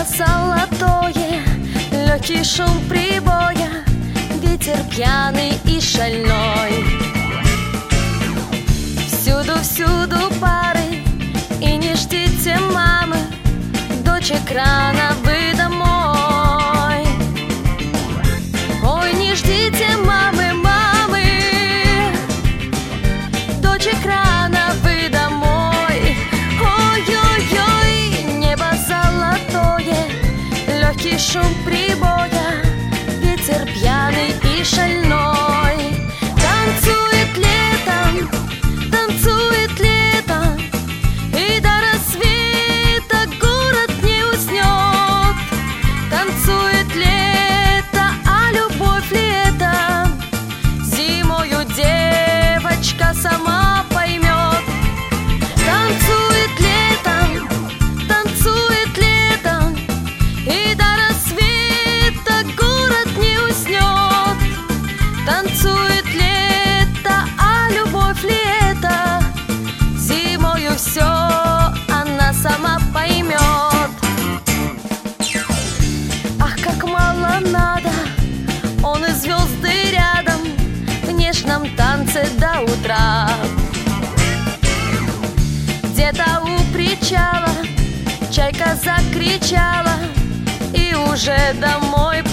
Небо золотое, легкий шум прибоя, ветер пьяный и шальной. Всюду пары, и не ждите мамы, дочь экрана, вы домой. Ой, не ждите мамы, дочь экрана, вы домой. Ой-ой-ой, небо золотое, легкий шум прибоя, ветер пьяный и шальной. Танцует лето, и до рассвета город не уснет. Танцует лето, а любовь ли это? Зимою девочка сама поймет. Танцует лето, и до рассвета город не уснет. Танцует лето, а любовь ли это? Зимою все она сама поймет. Ах, как мало надо, он и звезды рядом, в нежном танце до утра. Где-то у причала чайка закричала, и уже домой